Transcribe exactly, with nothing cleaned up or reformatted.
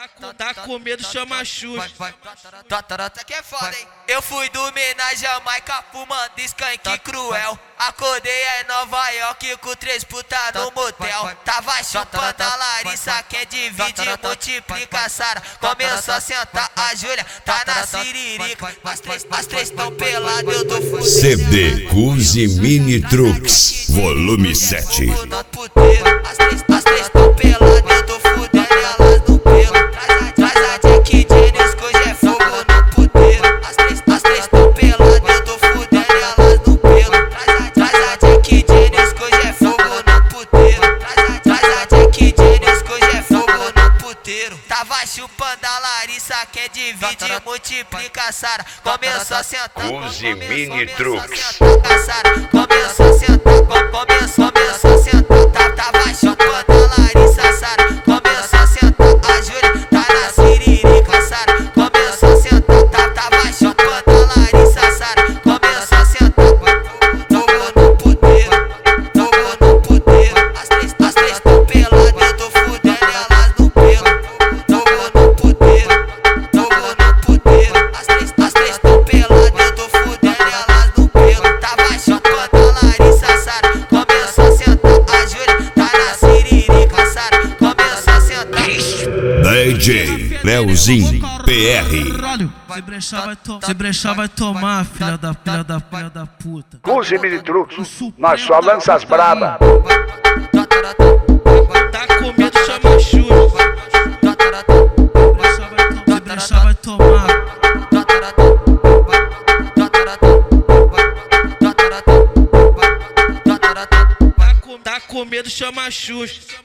com, tá com medo, chama Xuxa. Tatarata que é foda, hein? Eu fui dormir na Jamaica fumando skunk cruel. Acordei em Nova York com três puta no motel. Tava chupando a Larissa, quer divide e multiplica a Sara. Começou a sentar a Júlia, tá na siririca. As três, as três tão peladas, eu tô fudido. C D Cuzi Mini Trucks, volume sete. As três, as três tão peladas, eu tô fudendo elas no pelo. Traz, traz a Jack Daniels, que hoje é fogo no puteiro. As três, as três tão peladas, eu tô fudendo elas no pelo. Traz, traz a Jack Daniels, que hoje é fogo no puteiro. Traz, traz a Jack Daniels, que hoje é fogo no puteiro. Tava chupando a Larissa, quer divide e multiplica a Sara. Começou a sentar, Cuzi Mini Trucks. começou a sentar, começou, começou a sentar. Tava chupando a Larissa, Sara. Começou a sentar a Júlia, tá na siririca, Sara. Começou a sentar, tava chupando a Larissa, Sara. Começou a sentar, fogo no puteiro, fogo no puteiro. As três, as três tão peladas, eu tô fudendo elas no pelo. Fogo no puteiro, fogo no puteiro. As três, as três tão peladas, eu tô fudendo elas no pelo. Tava chupando a Larissa, Sara. Começou a sentar a Júlia, tá na siririca, Sara. Começou a sentar. D J Leozinho P R. Se brechar vai, to se brechar vai tomar, filha da filha da filha da puta. Cuzi Mini Trucks, nós só lança as braba. Tá com medo, chama Xuxa. Se brechar vai tomar. Tá com, tá com medo, chama Xuxa.